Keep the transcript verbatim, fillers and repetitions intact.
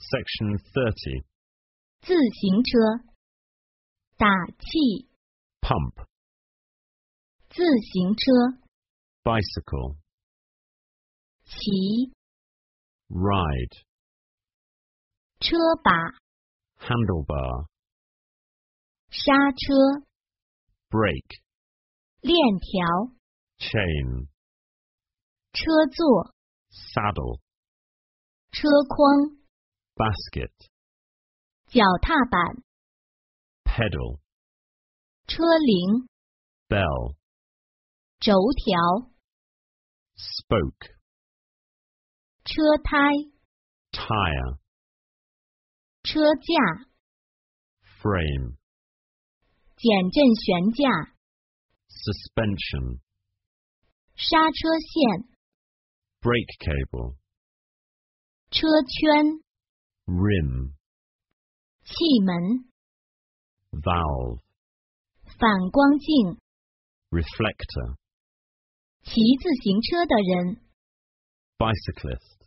Section thirty. 自行车，打气， Pump. 自行车， Bicycle. 骑， Ride. 车把， Handlebar. 刹车， Brake. 链条， Chain. 车座， Saddle. 车筐， Basket. 脚踏板， Pedal. 车铃， Bell. 轴条， Spoke. 车胎， Tire. 车架， Frame. 减震悬架， Suspension. 刹车线， Brake cable. 车圈， Rim. 气门， Valve. 反光镜， Reflector. 骑自行车的人。 Bicyclist.